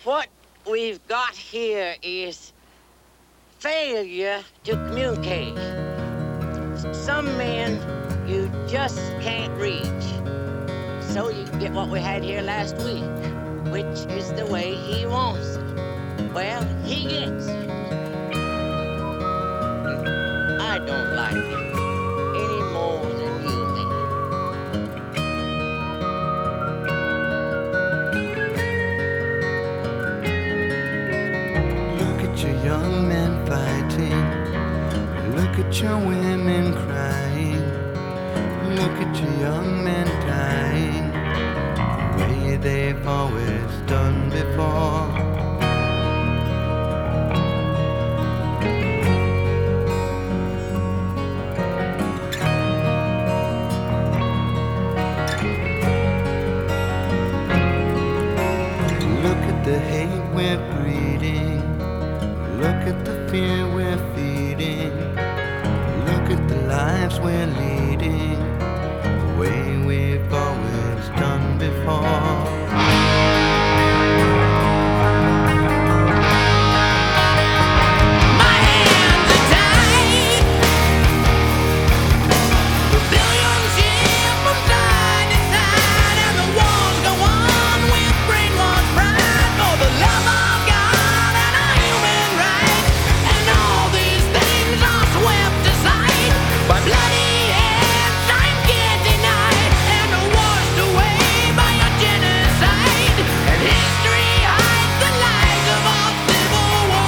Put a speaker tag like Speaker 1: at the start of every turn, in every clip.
Speaker 1: What we've got here is failure to communicate. Some men you just can't reach. So you get what we had here last week, which is the way he wants it. Well, he gets it. I don't like it any more than you do.
Speaker 2: Look at your young men fighting. Look at your women crying. Look at your young men dying the way they've always done before. Look at the hate we're breeding. Look at the fear we're feeding. Look at the lives we're leading the way we've always done before.
Speaker 3: My hands are tied. The billions shift from side to side, and the wars go on with brainwashed pride for the love of God and our human rights. And all these things are swept aside by bloody hands. Time can't deny it, and are washed away by a genocide. And history hides the lies of our civil war.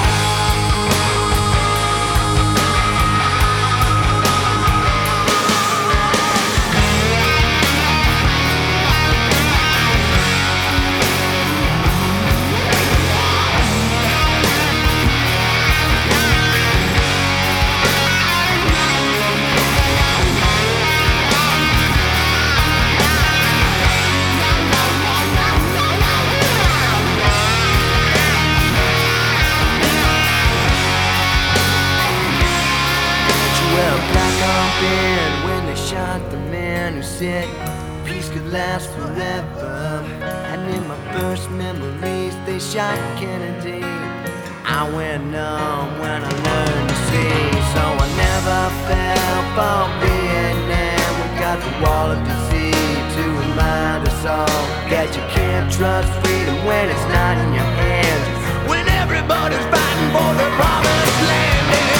Speaker 2: Well, black on bed when they shot the man who said peace could last forever. And in my first memories, they shot Kennedy. I went numb when I learned to see, so I never fell for Vietnam. We got the wall of disease to remind us all that you can't trust freedom when it's not in your hands. When everybody's fighting for the promised land.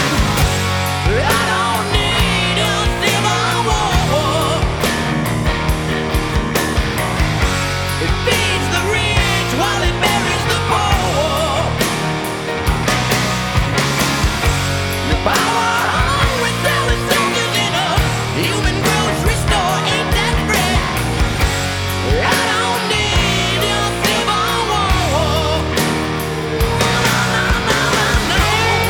Speaker 3: I don't need a civil war. It feeds the rich while it buries the poor. The power-hungry selling soldiers in a human grocery store ain't that bread. I don't need a civil war. No.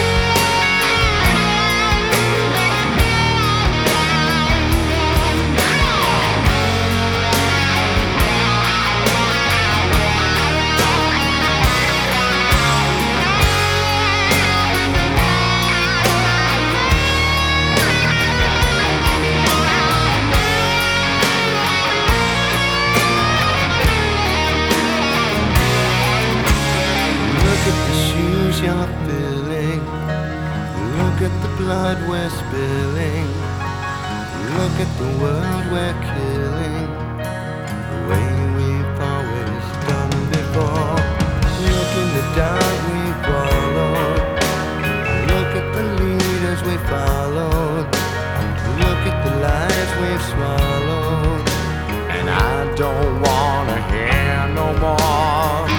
Speaker 2: Look at the shoes you're filling. Look at the blood we're spilling. Look at the world we're killing the way we've always done before. Look in the dark we followed. Look at the leaders we followed. Look at the lies we've swallowed. And I don't wanna hear no more.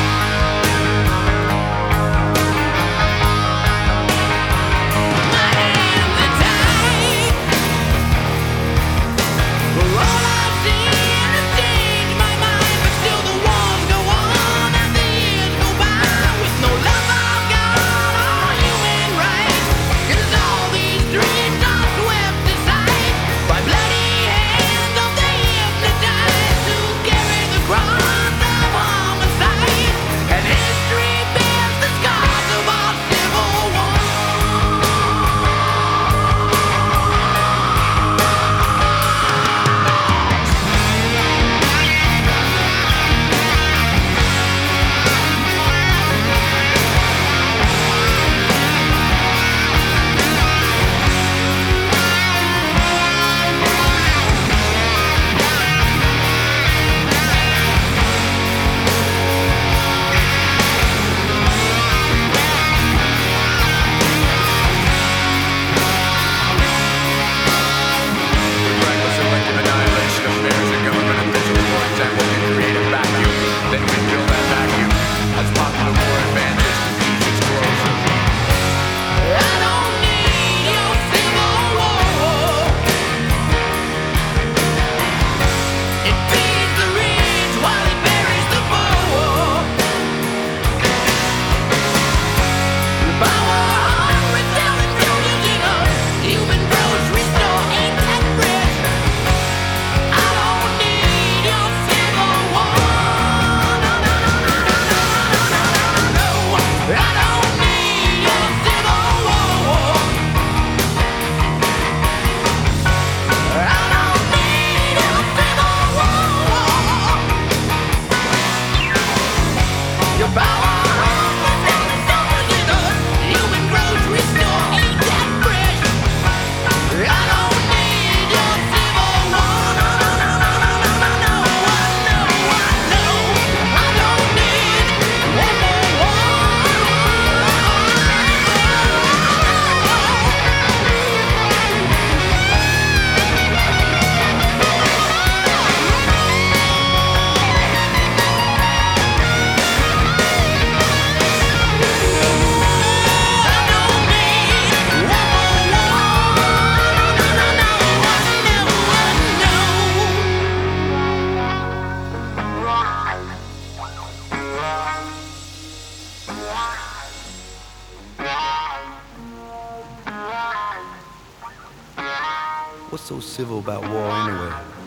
Speaker 3: My hands are tied. For all I've seen has changed my mind, but still the wars go on and the years go by with no love of God or human rights. 'Cause all these dreams are swept aside by bloody hands of the hypnotized who carry
Speaker 4: What's so civil about war anyway?